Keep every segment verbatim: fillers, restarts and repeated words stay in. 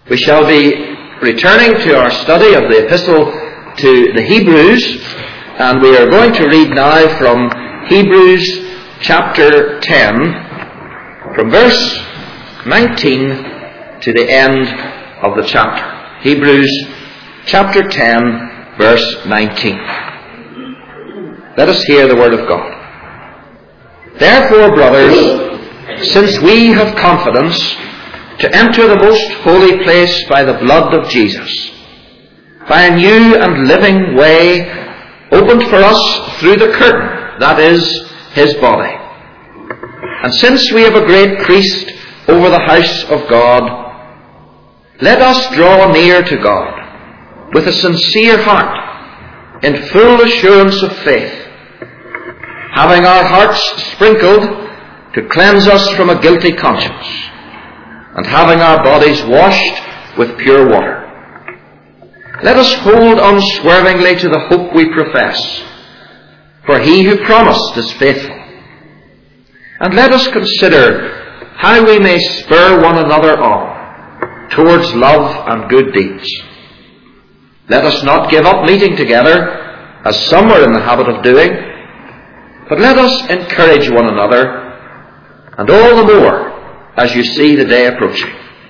We shall be returning to our study of the epistle to the Hebrews, and we are going to read now from Hebrews chapter ten, from verse nineteen to the end of the chapter. Hebrews chapter ten, verse nineteen. Let us hear the word of God. Therefore, brothers, since we have confidence to enter the most holy place by the blood of Jesus, by a new and living way opened for us through the curtain, that is, his body. And since we have a great priest over the house of God, let us draw near to God with a sincere heart, in full assurance of faith, having our hearts sprinkled to cleanse us from a guilty conscience, and having our bodies washed with pure water. Let us hold unswervingly to the hope we profess, for he who promised is faithful. And let us consider how we may spur one another on towards love and good deeds. Let us not give up meeting together, as some are in the habit of doing, but let us encourage one another, and all the more as you see the day approaching.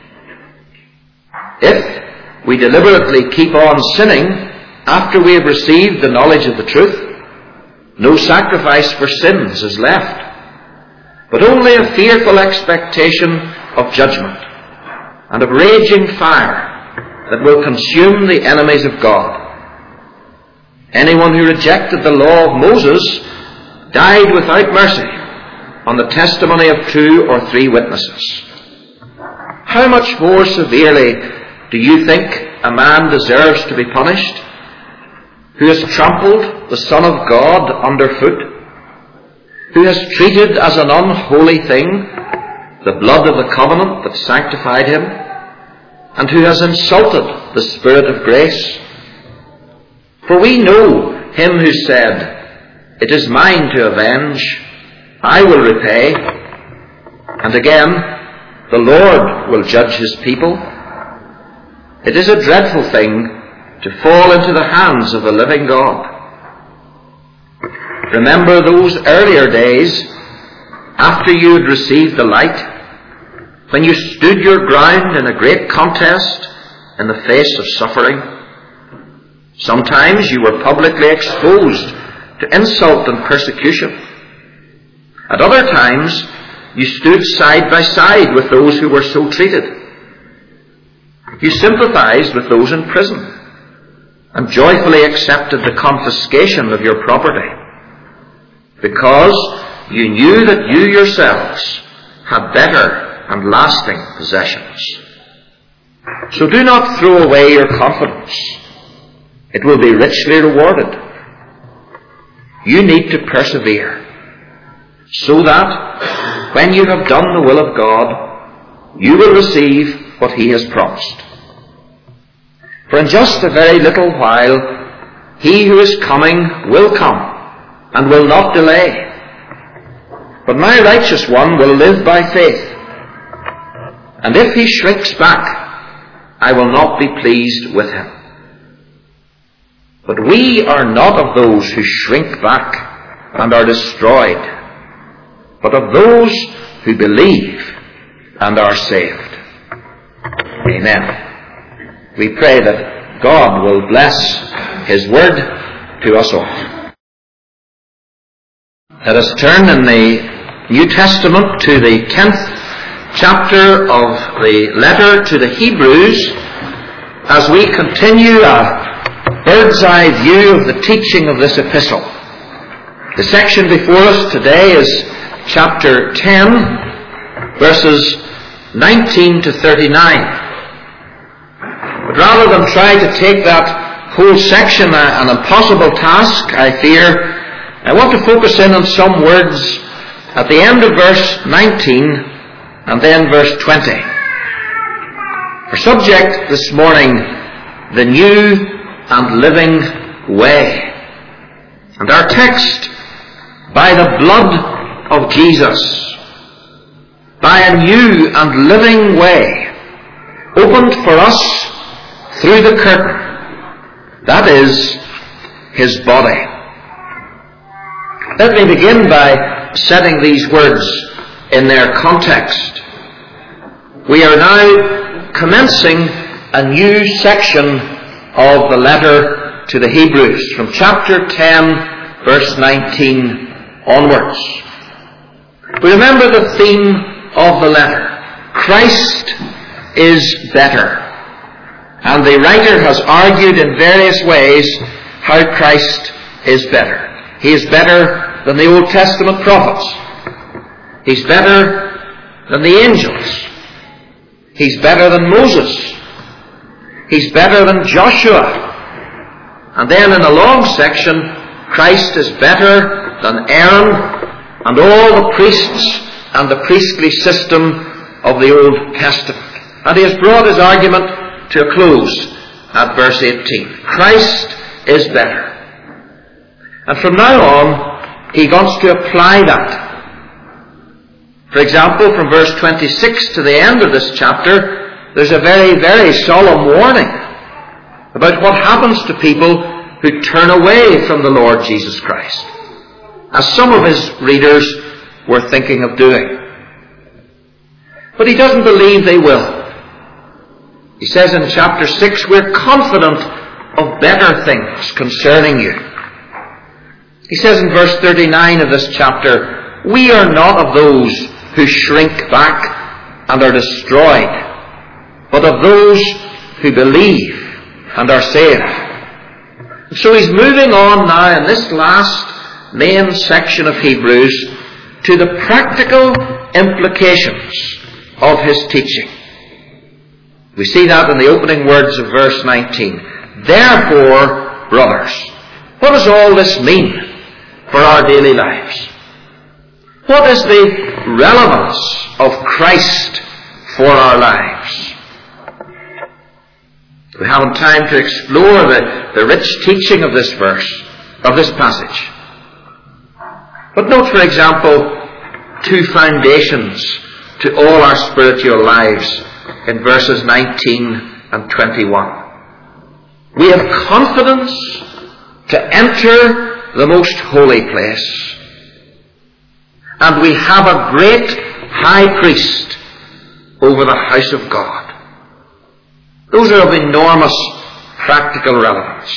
If we deliberately keep on sinning after we have received the knowledge of the truth, no sacrifice for sins is left, but only a fearful expectation of judgment and of raging fire that will consume the enemies of God. Anyone who rejected the law of Moses died without mercy on the testimony of two or three witnesses. How much more severely do you think a man deserves to be punished who has trampled the Son of God underfoot, who has treated as an unholy thing the blood of the covenant that sanctified him, and who has insulted the Spirit of grace? For we know him who said, "It is mine to avenge, I will repay," and again, "The Lord will judge his people." It is a dreadful thing to fall into the hands of the living God. Remember those earlier days, after you had received the light, when you stood your ground in a great contest in the face of suffering. Sometimes you were publicly exposed to insult and persecution. At other times, you stood side by side with those who were so treated. You sympathized with those in prison and joyfully accepted the confiscation of your property, because you knew that you yourselves had better and lasting possessions. So do not throw away your confidence. It will be richly rewarded. You need to persevere, so that when you have done the will of God, you will receive what he has promised. For in just a very little while, he who is coming will come and will not delay. But my righteous one will live by faith. And if he shrinks back, I will not be pleased with him. But we are not of those who shrink back and are destroyed, but of those who believe and are saved. Amen. We pray that God will bless his word to us all. Let us turn in the New Testament to the tenth chapter of the letter to the Hebrews as we continue a bird's eye view of the teaching of this epistle. The section before us today is chapter ten, verses nineteen to thirty-nine. But rather than try to take that whole section, an impossible task, I fear, I want to focus in on some words at the end of verse nineteen and then verse twenty. Our subject this morning, the new and living way. And our text, by the blood of Jesus, by a new and living way, opened for us through the curtain, that is, his body. Let me begin by setting these words in their context. We are now commencing a new section of the letter to the Hebrews, from chapter ten, verse nineteen onwards. We remember the theme of the letter. Christ is better. And the writer has argued in various ways how Christ is better. He is better than the Old Testament prophets. He's better than the angels. He's better than Moses. He's better than Joshua. And then in a long section, Christ is better than Aaron and all the priests and the priestly system of the Old Testament. And he has brought his argument to a close at verse eighteen. Christ is better. And from now on, he wants to apply that. For example, from verse twenty-six to the end of this chapter, there's a very, very solemn warning about what happens to people who turn away from the Lord Jesus Christ, as some of his readers were thinking of doing. But he doesn't believe they will. He says in chapter six, we're confident of better things concerning you. He says in verse thirty-nine of this chapter, we are not of those who shrink back and are destroyed, but of those who believe and are saved. And so he's moving on now in this last main section of Hebrews to the practical implications of his teaching. We see that in the opening words of verse nineteen. Therefore, brothers, what does all this mean for our daily lives? What is the relevance of Christ for our lives? We haven't time to explore the, the rich teaching of this verse, of this passage. But note, for example, two foundations to all our spiritual lives in verses nineteen and twenty-one. We have confidence to enter the most holy place. And we have a great high priest over the house of God. Those are of enormous practical relevance.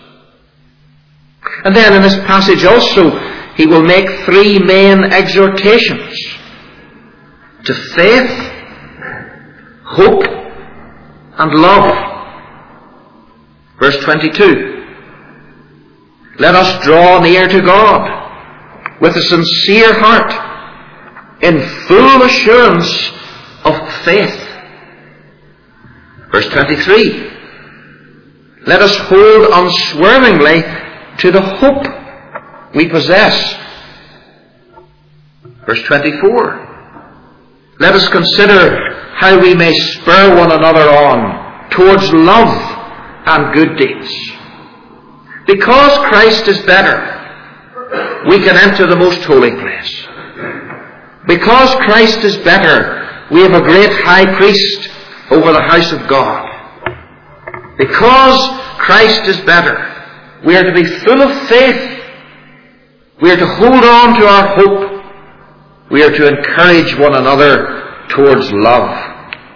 And then in this passage also, he will make three main exhortations: to faith, hope, and love. Verse twenty-two. Let us draw near to God with a sincere heart, in full assurance of faith. Verse twenty-three. Let us hold unswervingly to the hope we possess. Verse twenty-four. Let us consider how we may spur one another on towards love and good deeds. Because Christ is better, we can enter the most holy place. Because Christ is better, we have a great high priest over the house of God. Because Christ is better, we are to be full of faith. We are to hold on to our hope. We are to encourage one another towards love.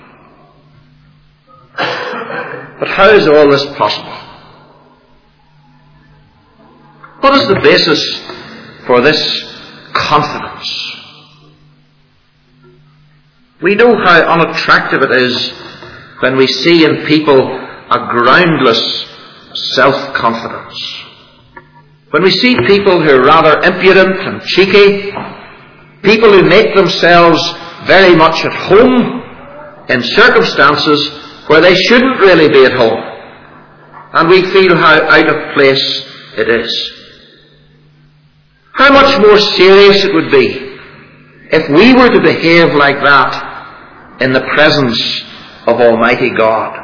But how is all this possible? What is the basis for this confidence? We know how unattractive it is when we see in people a groundless self-confidence. When we see people who are rather impudent and cheeky, people who make themselves very much at home in circumstances where they shouldn't really be at home, and we feel how out of place it is. How much more serious it would be if we were to behave like that in the presence of Almighty God.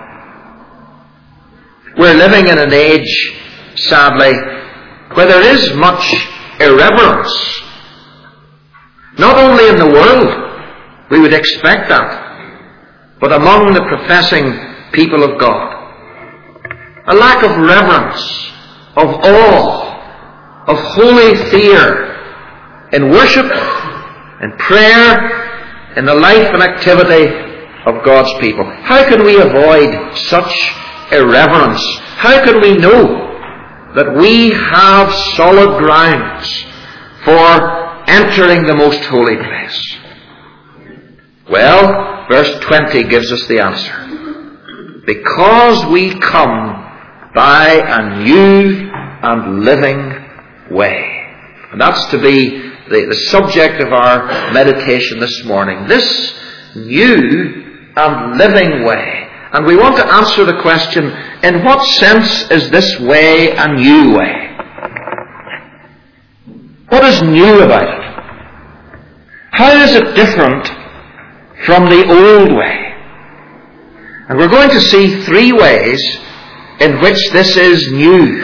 We're living in an age, sadly, where there is much irreverence. Not only in the world, we would expect that, but among the professing people of God. A lack of reverence, of awe, of holy fear in worship, in prayer, in the life and activity of God's people. How can we avoid such irreverence? How can we know that we have solid grounds for entering the most holy place? Well, verse twenty gives us the answer. Because we come by a new and living way. And that's to be the, the subject of our meditation this morning. This new and living way. And we want to answer the question, in what sense is this way a new way? What is new about it? How is it different from the old way? And we're going to see three ways in which this is new.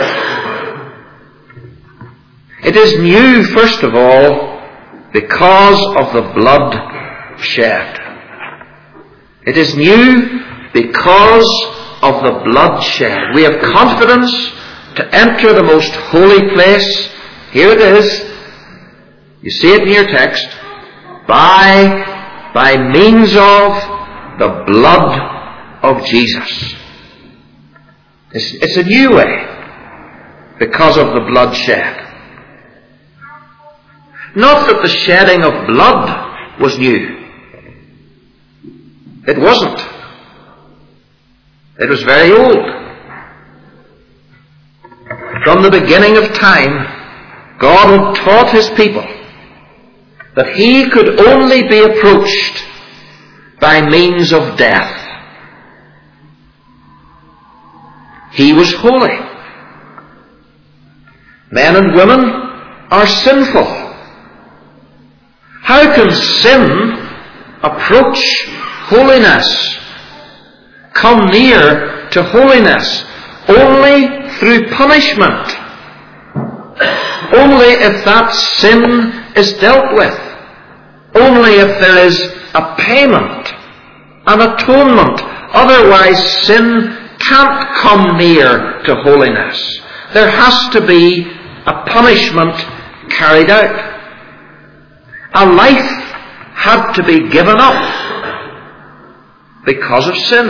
It is new, first of all, because of the blood shed. It is new because of the blood shed. We have confidence to enter the most holy place. Here it is. You see it in your text. By, by means of the blood of Jesus. It's, it's a new way because of the blood shed. Not that the shedding of blood was new. It wasn't. It was very old. From the beginning of time, God had taught His people that He could only be approached by means of death. He was holy. Men and women are sinful. How can sin approach holiness, come near to holiness? Only through punishment. Only if that sin is dealt with. Only if there is a payment, an atonement. Otherwise sin can't come near to holiness. There has to be a punishment carried out. A life had to be given up because of sin.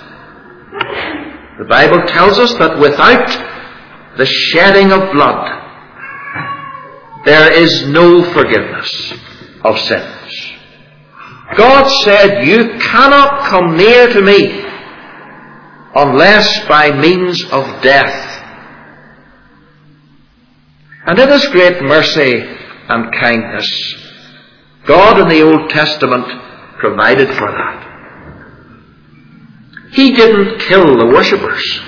The Bible tells us that without the shedding of blood, there is no forgiveness of sins. God said, you cannot come near to me unless by means of death. And in His great mercy and kindness, God in the Old Testament provided for that. He didn't kill the worshippers,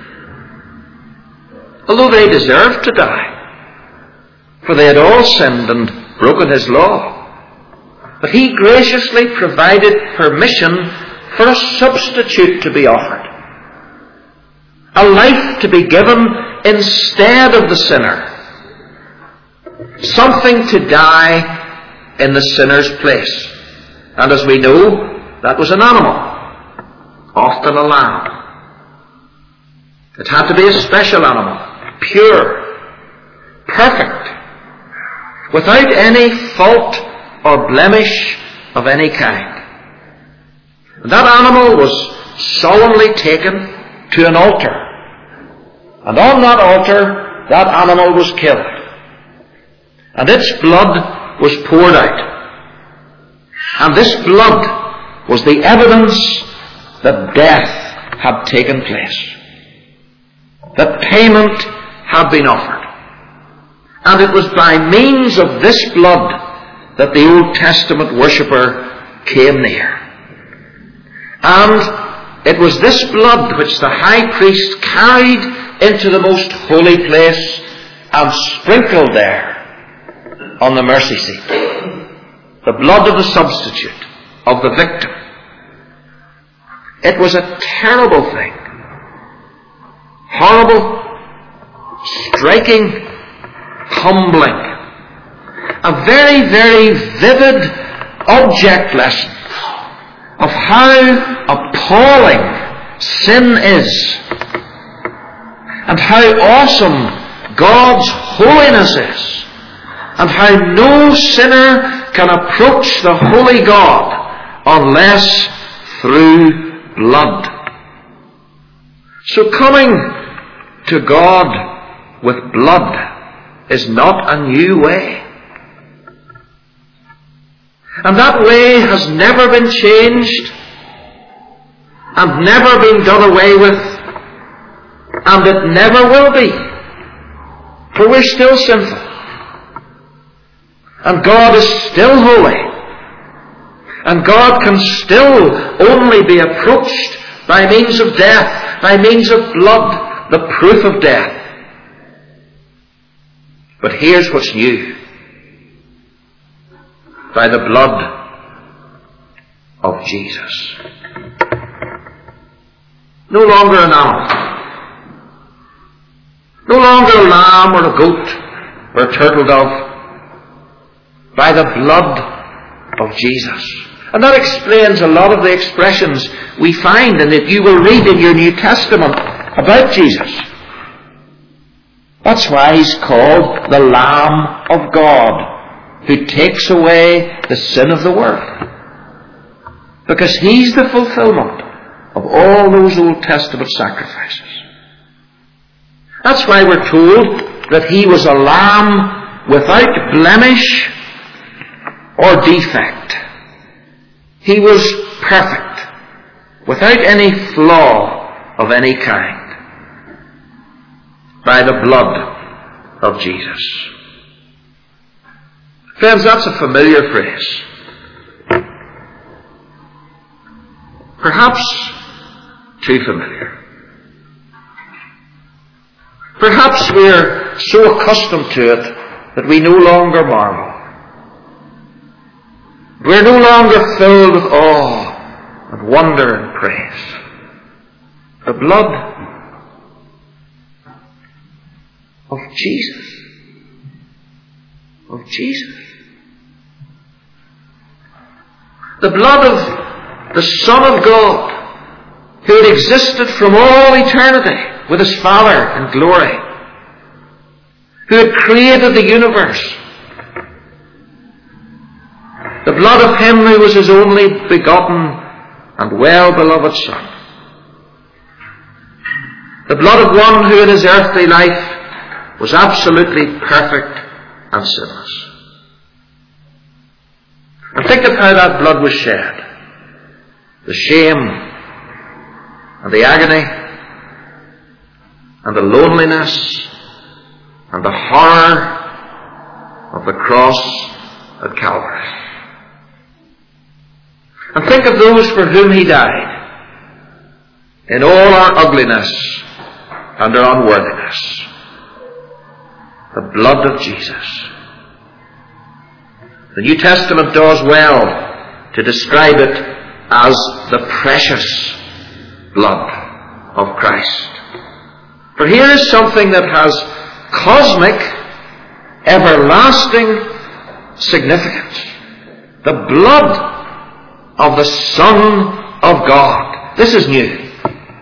although they deserved to die, for they had all sinned and broken His law. But He graciously provided permission for a substitute to be offered. A life to be given instead of the sinner. Something to die in the sinner's place. And as we know, that was an animal, often a lamb. It had to be a special animal, pure, perfect, without any fault or blemish of any kind. And that animal was solemnly taken to an altar. And on that altar, that animal was killed. And its blood was poured out. And this blood was the evidence that death had taken place. That payment had been offered. And it was by means of this blood that the Old Testament worshipper came near. And it was this blood which the high priest carried into the most holy place and sprinkled there on the mercy seat. The blood of the substitute, of the victim. It was a terrible thing. Horrible, striking, humbling. A very, very vivid object lesson of how appalling sin is, and how awesome God's holiness is, and how no sinner can approach the holy God unless through blood. So coming to God with blood is not a new way. And that way has never been changed and never been done away with, and it never will be, for we're still sinful. And God is still holy. And God can still only be approached by means of death, by means of blood, the proof of death. But here's what's new. By the blood of Jesus. No longer an animal. No longer a lamb or a goat or a turtle dove. By the blood of Jesus. And that explains a lot of the expressions we find and that you will read in your New Testament about Jesus. That's why he's called the Lamb of God, who takes away the sin of the world. Because he's the fulfillment of all those Old Testament sacrifices. That's why we're told that he was a lamb without blemish or defect. He was perfect, without any flaw of any kind, by the blood of Jesus. Friends, that's a familiar phrase. Perhaps too familiar. Perhaps we're so accustomed to it that we no longer marvel. We're no longer filled with awe and wonder and praise. The blood of Jesus. Of Jesus. The blood of the Son of God, who had existed from all eternity with his Father in glory, who had created the universe. The blood of him who was his only begotten and well-beloved Son. The blood of one who in his earthly life was absolutely perfect and sinless. And think of how that blood was shed. The shame and the agony and the loneliness and the horror of the cross at Calvary. And think of those for whom he died, in all our ugliness and our unworthiness. The blood of Jesus. The New Testament does well to describe it as the precious blood of Christ. For here is something that has cosmic, everlasting significance. The blood of the Son of God. This is new.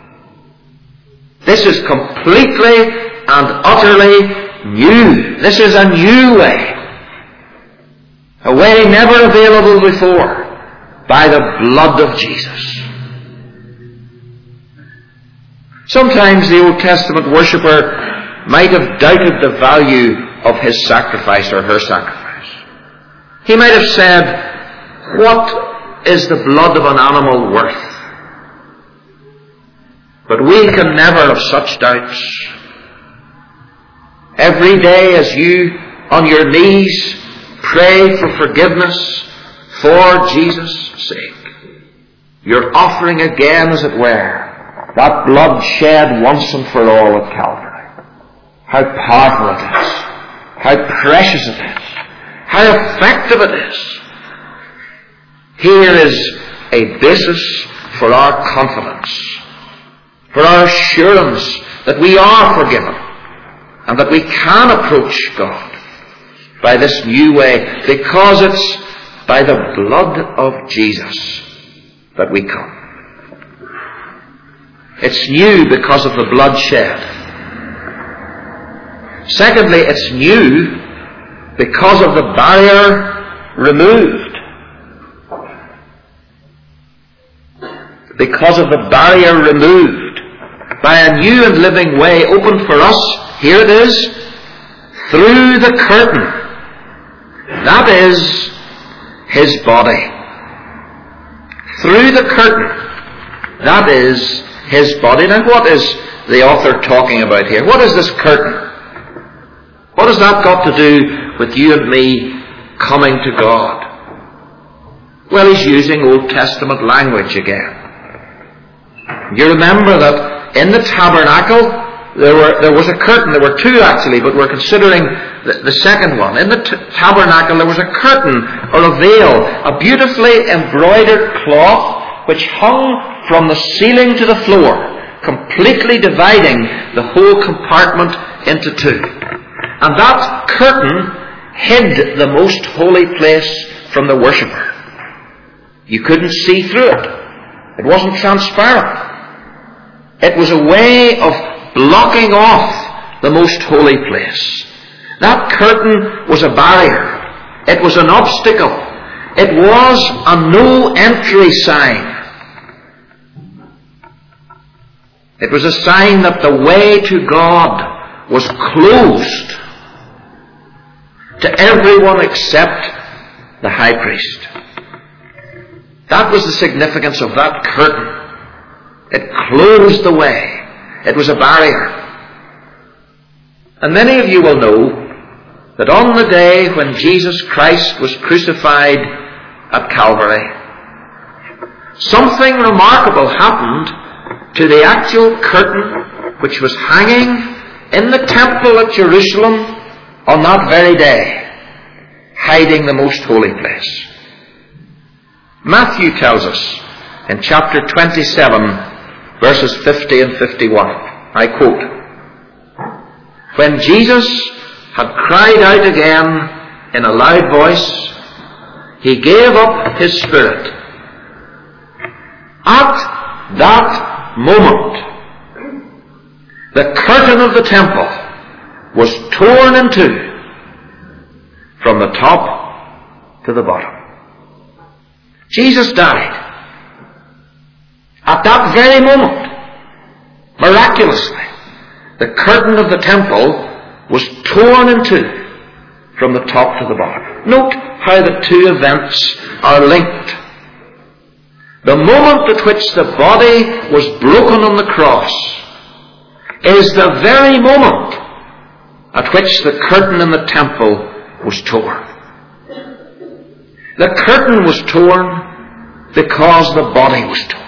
This is completely and utterly new. This is a new way. A way never available before, by the blood of Jesus. Sometimes the Old Testament worshipper might have doubted the value of his sacrifice or her sacrifice. He might have said, what is the blood of an animal worth? But we can never have such doubts. Every day as you, on your knees, pray for forgiveness for Jesus' sake, you're offering again, as it were, that blood shed once and for all at Calvary. How powerful it is. How precious it is. How effective it is. Here is a basis for our confidence, for our assurance that we are forgiven and that we can approach God by this new way, because it's by the blood of Jesus that we come. It's new because of the blood shed. Secondly, it's new because of the barrier removed. Because of the barrier removed. By a new and living way opened for us, here it is, through the curtain. That is His body. Through the curtain. That is His body. Now what is the author talking about here? What is this curtain? What has that got to do with you and me coming to God? Well, he's using Old Testament language again. You remember that in the tabernacle there were there was a curtain. There were two actually, but we're considering the, the second one. In the t- tabernacle there was a curtain or a veil, a beautifully embroidered cloth which hung from the ceiling to the floor, completely dividing the whole compartment into two. And that curtain hid the most holy place from the worshipper. You couldn't see through it. It wasn't transparent. It was a way of blocking off the most holy place. That curtain was a barrier. It was an obstacle. It was a no entry sign. It was a sign that the way to God was closed to everyone except the high priest. That was the significance of that curtain. It closed the way. It was a barrier. And many of you will know that on the day when Jesus Christ was crucified at Calvary, something remarkable happened to the actual curtain which was hanging in the temple at Jerusalem on that very day, hiding the most holy place. Matthew tells us in chapter twenty-seven, verses fifty and fifty-one, I quote, "When Jesus had cried out again in a loud voice, He gave up His spirit. At that moment, the curtain of the temple was torn in two from the top to the bottom." Jesus died. At that very moment, miraculously, the curtain of the temple was torn in two from the top to the bottom. Note how the two events are linked. The moment at which the body was broken on the cross is the very moment at which the curtain in the temple was torn. The curtain was torn because the body was torn.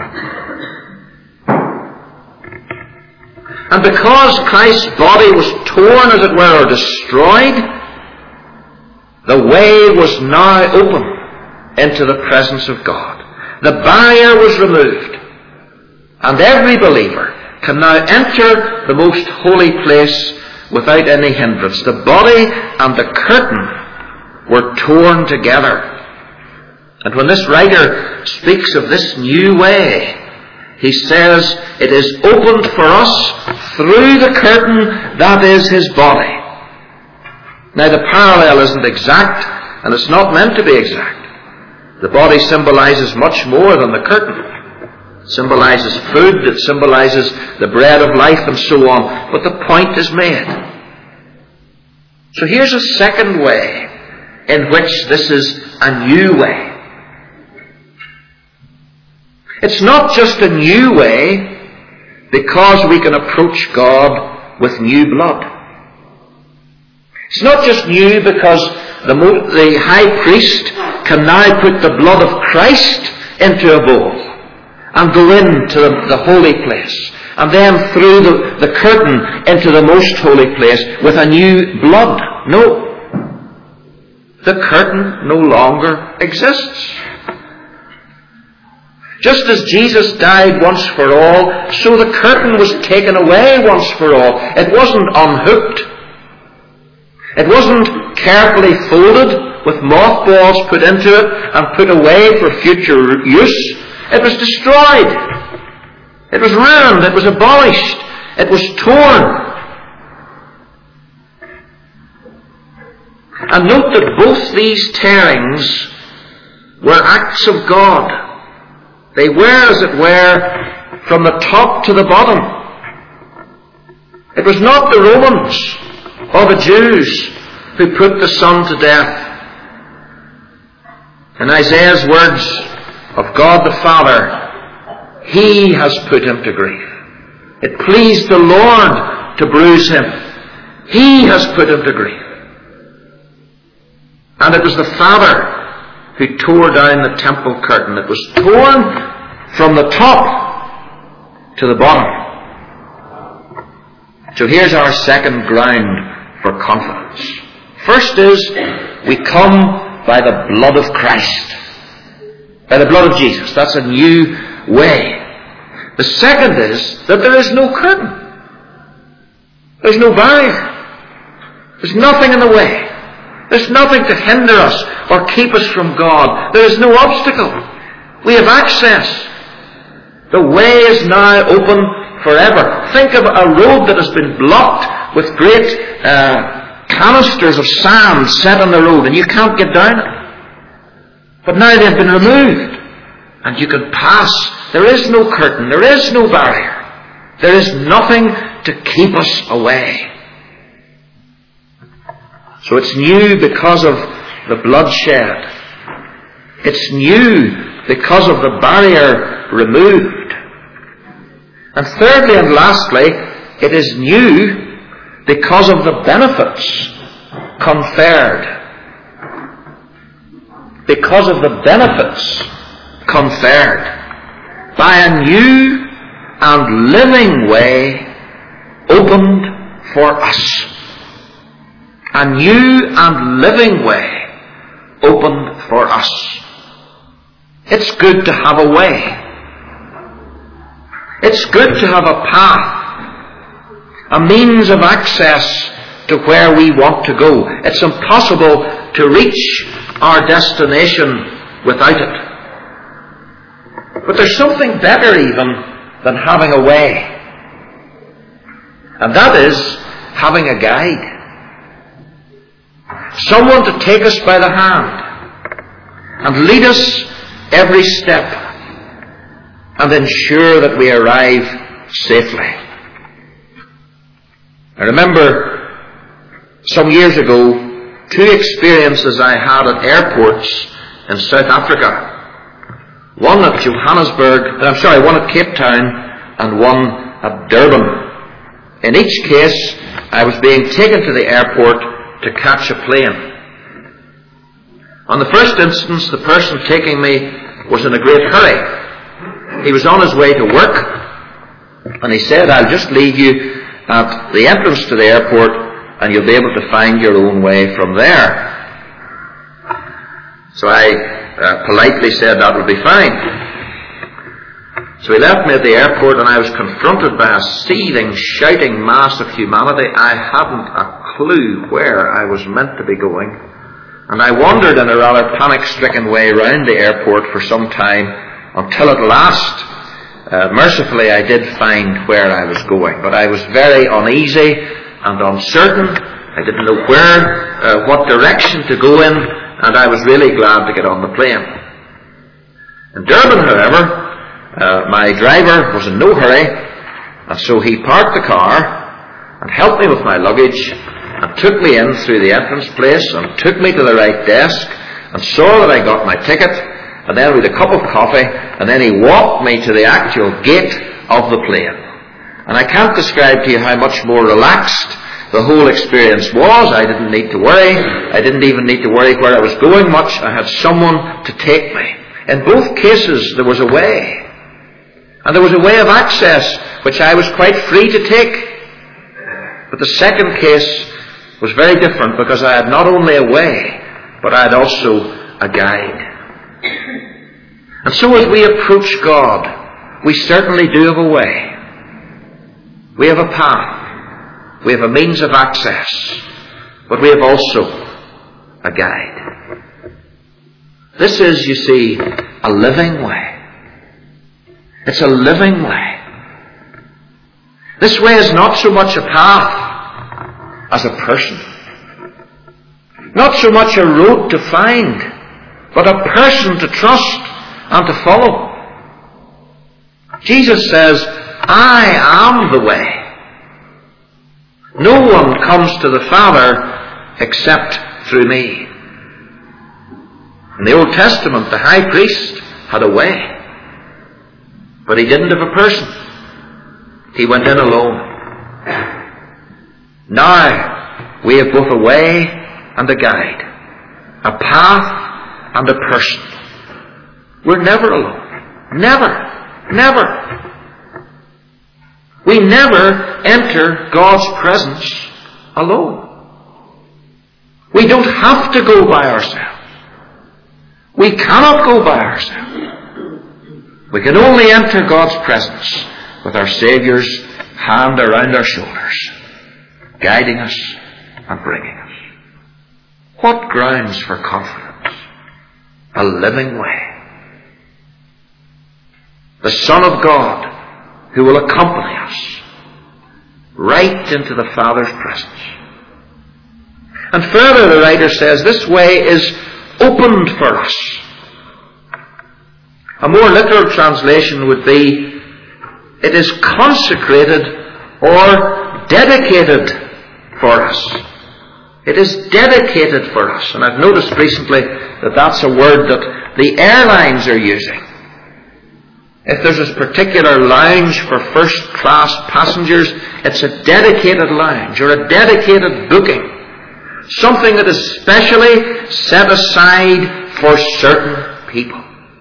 And because Christ's body was torn, as it were, or destroyed, the way was now open into the presence of God. The barrier was removed, and every believer can now enter the most holy place without any hindrance. The body and the curtain were torn together. And when this writer speaks of this new way, he says it is opened for us through the curtain that is His body. Now the parallel isn't exact, and it's not meant to be exact. The body symbolizes much more than the curtain. It symbolizes food, it symbolizes the bread of life, and so on. But the point is made. So here's a second way in which this is a new way. It's not just a new way because we can approach God with new blood. It's not just new because the, the high priest can now put the blood of Christ into a bowl and go into the, the holy place, and then through the, the curtain into the most holy place with a new blood. No. The curtain no longer exists. Just as Jesus died once for all, so the curtain was taken away once for all. It wasn't unhooked. It wasn't carefully folded with mothballs put into it and put away for future use. It was destroyed. It was ruined. It was abolished. It was torn. And note that both these tearings were acts of God. They were, as it were, from the top to the bottom. It was not the Romans or the Jews who put the Son to death. In Isaiah's words of God the Father, He has put him to grief. It pleased the Lord to bruise him. He has put him to grief. And it was the Father who tore down the temple curtain. It was torn from the top to the bottom. So here's our second ground for confidence. First is, we come by the blood of Christ. By the blood of Jesus. That's a new way. The second is that there is no curtain. There's no barrier. There's nothing in the way. There's nothing to hinder us or keep us from God. There is no obstacle. We have access. The way is now open forever. Think of a road that has been blocked with great uh, canisters of sand set on the road, and you can't get down it. But now they've been removed, and you can pass. There is no curtain. There is no barrier. There is nothing to keep us away. So it's new because of the bloodshed. It's new because of the barrier removed. And thirdly and lastly, it is new because of the benefits conferred. Because of the benefits conferred by a new and living way opened for us. A new and living way opened for us. It's good to have a way. It's good to have a path, a means of access to where we want to go. It's impossible to reach our destination without it. But there's something better even than having a way. And that is having a guide. Someone to take us by the hand and lead us every step and ensure that we arrive safely. I remember some years ago two experiences I had at airports in South Africa. One at Johannesburg, I'm sorry, one at Cape Town and one at Durban. In each case, I was being taken to the airport to catch a plane. On the first instance, the person taking me was in a great hurry. He was on his way to work, and he said, "I'll just leave you at the entrance to the airport, and you'll be able to find your own way from there." So I uh, politely said that would be fine. So he left me at the airport, and I was confronted by a seething, shouting mass of humanity. I hadn't a clue where I was meant to be going, and I wandered in a rather panic-stricken way round the airport for some time until at last, uh, mercifully, I did find where I was going. But I was very uneasy and uncertain. I didn't know where, uh, what direction to go in, and I was really glad to get on the plane. In Durban, however, uh, my driver was in no hurry, and so he parked the car and helped me with my luggage and took me in through the entrance place and took me to the right desk and saw that I got my ticket, and then with a cup of coffee, and then he walked me to the actual gate of the plane. And I can't describe to you how much more relaxed the whole experience was. I didn't need to worry. I didn't even need to worry where I was going much. I had someone to take me. In both cases, there was a way. And there was a way of access which I was quite free to take. But the second case was very different because I had not only a way, but I had also a guide. And so as we approach God, we certainly do have a way. We have a path. We have a means of access. But we have also a guide. This is, you see, a living way. It's a living way. This way is not so much a path as a person. Not so much a road to find, but a person to trust and to follow. Jesus says, I am the way. No one comes to the Father except through me. In the Old Testament, the high priest had a way, but he didn't have a person. He went in alone. Now, we have both a way and a guide, a path and a person. We're never alone. Never. Never. We never enter God's presence alone. We don't have to go by ourselves. We cannot go by ourselves. We can only enter God's presence with our Saviour's hand around our shoulders, guiding us and bringing us. What grounds for confidence? A living way. The Son of God, who will accompany us right into the Father's presence. And further, the writer says, this way is opened for us. A more literal translation would be, it is consecrated or dedicated for us. It is dedicated for us. And I've noticed recently that that's a word that the airlines are using. If there's a particular lounge for first-class passengers, it's a dedicated lounge or a dedicated booking. Something that is specially set aside for certain people.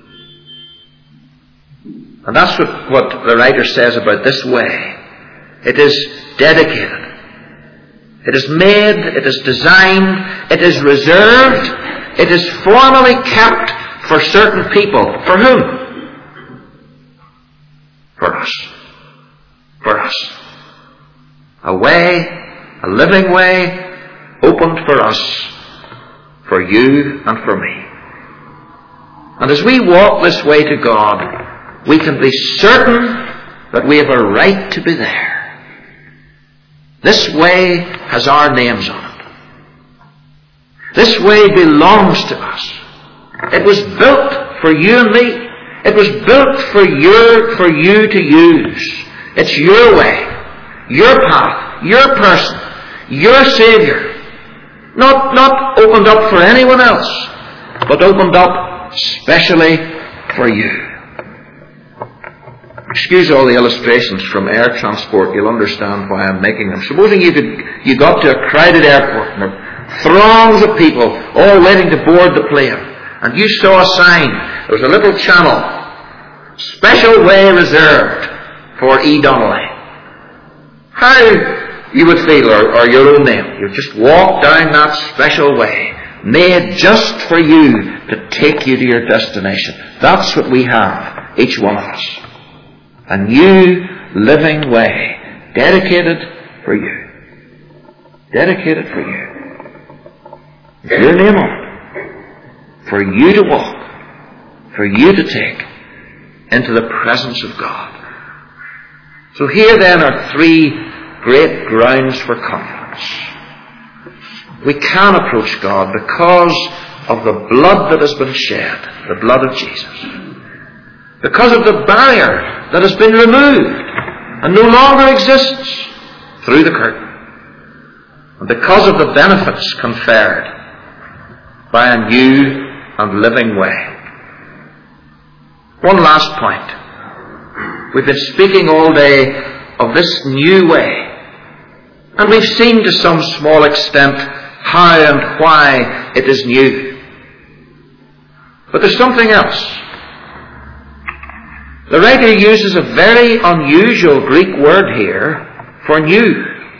And that's what, what the writer says about this way. It is dedicated. It is made, it is designed, it is reserved, it is formally kept for certain people. For whom? For us. For us. A way, a living way, opened for us, for you and for me. And as we walk this way to God, we can be certain that we have a right to be there. This way has our names on it. This way belongs to us. It was built for you and me. It was built for your, for you to use. It's your way, your path, your person, your Saviour. Not, not opened up for anyone else, but opened up specially for you. Excuse all the illustrations from air transport. You'll understand why I'm making them. Supposing you could, you got to a crowded airport and there were throngs of people all waiting to board the plane, and you saw a sign. There was a little channel, special way reserved for E. Donnelly. How you would feel, or, or your own name? You just walk down that special way, made just for you to take you to your destination. That's what we have, each one of us. A new living way, dedicated for you. Dedicated for you. With your name on it. For you to walk. For you to take into the presence of God. So here then are three great grounds for confidence. We can approach God because of the blood that has been shed, the blood of Jesus. Because of the barrier that has been removed and no longer exists through the curtain. And because of the benefits conferred by a new and living way. One last point. We've been speaking all day of this new way. And we've seen to some small extent how and why it is new. But there's something else. The writer uses a very unusual Greek word here for new.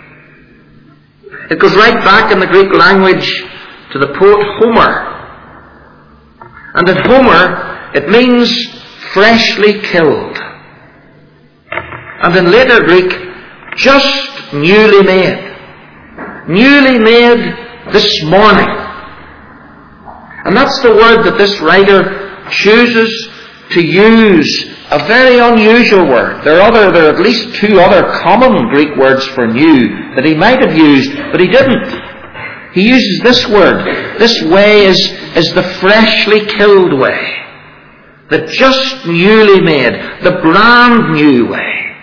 It goes right back in the Greek language to the poet Homer. And in Homer, it means freshly killed. And in later Greek, just newly made. Newly made this morning. And that's the word that this writer chooses to use a very unusual word. There are other, there are at least two other common Greek words for new that he might have used, but he didn't. He uses this word. This way is, is the freshly killed way. The just newly made, the brand new way.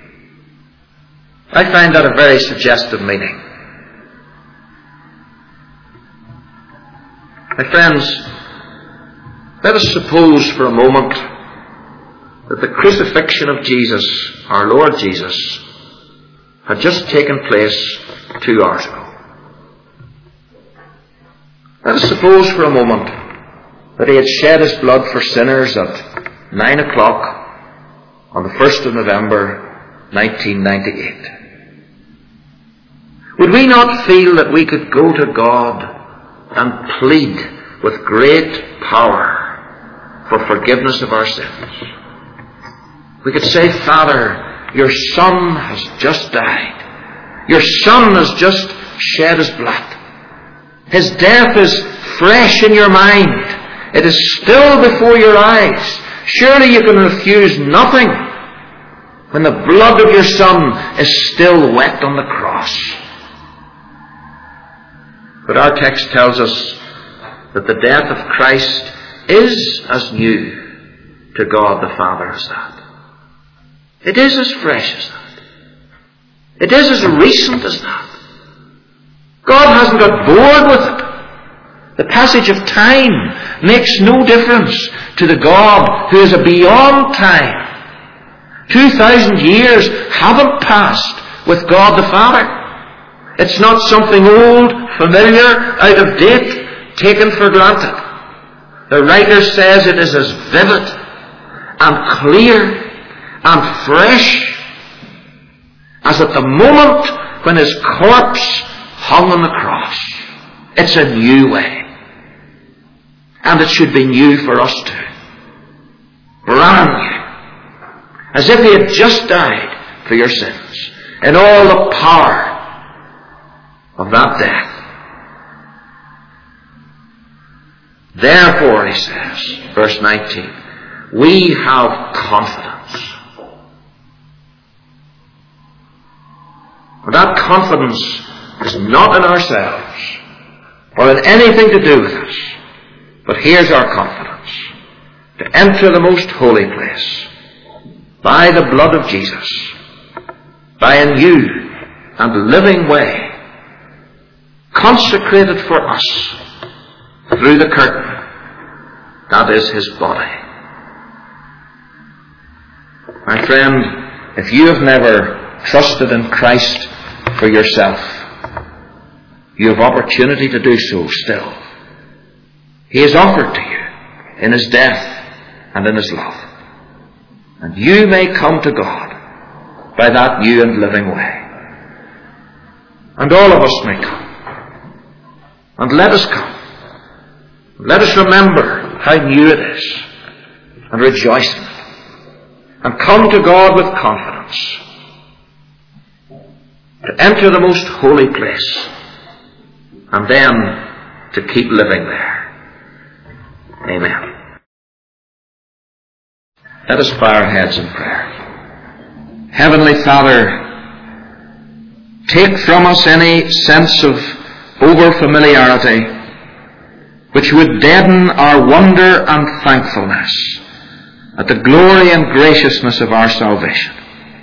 I find that a very suggestive meaning. My friends, let us suppose for a moment that the crucifixion of Jesus, our Lord Jesus, had just taken place two hours ago. Let us suppose for a moment that he had shed his blood for sinners at nine o'clock on the first of November nineteen ninety-eight. Would we not feel that we could go to God and plead with great power for forgiveness of our sins? We could say, Father, your Son has just died. Your Son has just shed his blood. His death is fresh in your mind. It is still before your eyes. Surely you can refuse nothing when the blood of your Son is still wet on the cross. But our text tells us that the death of Christ is as new to God the Father as that. It is as fresh as that. It is as recent as that. God hasn't got bored with it. The passage of time makes no difference to the God who is a beyond time. Two thousand years haven't passed with God the Father. It's not something old, familiar, out of date, taken for granted. The writer says it is as vivid and clear and fresh as at the moment when his corpse hung on the cross. It's a new way. And it should be new for us too. Brand new. As if he had just died for your sins. In all the power of that death. Therefore, he says, verse nineteen, we have confidence. And that confidence is not in ourselves or in anything to do with us. But here's our confidence. To enter the most holy place by the blood of Jesus, by a new and living way, consecrated for us through the curtain, that is his body. My friend, if you have never trusted in Christ for yourself, you have opportunity to do so still. He is offered to you in his death and in his love. And you may come to God by that new and living way. And all of us may come. And let us come. Let us remember how new it is and rejoice in it. And come to God with confidence to enter the most holy place and then to keep living there. Amen. Let us bow our heads in prayer. Heavenly Father, take from us any sense of over-familiarity which would deaden our wonder and thankfulness at the glory and graciousness of our salvation.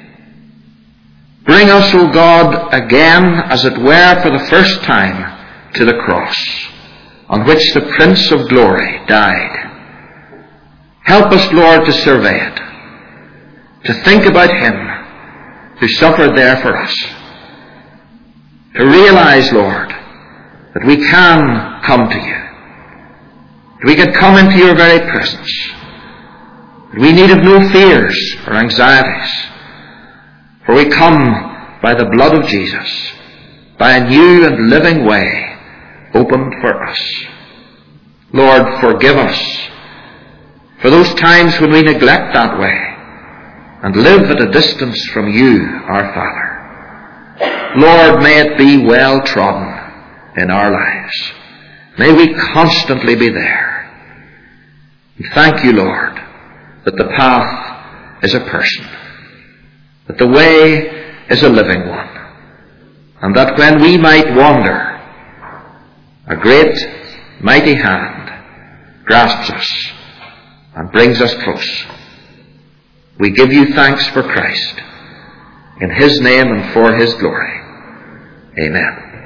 Bring us, O God, again, as it were for the first time, to the cross, on which the Prince of Glory died. Help us, Lord, to survey it, to think about him who suffered there for us, to realize, Lord, that we can come to you, that we can come into your very presence, that we need have no fears or anxieties, for we come by the blood of Jesus, by a new and living way opened for us. Lord, forgive us for those times when we neglect that way and live at a distance from you, our Father. Lord, may it be well trodden in our lives. May we constantly be there. And thank you, Lord, that the path is a person, that the way is a living one, and that when we might wander, a great, mighty hand grasps us and brings us close. We give you thanks for Christ, in his name and for his glory. Amen.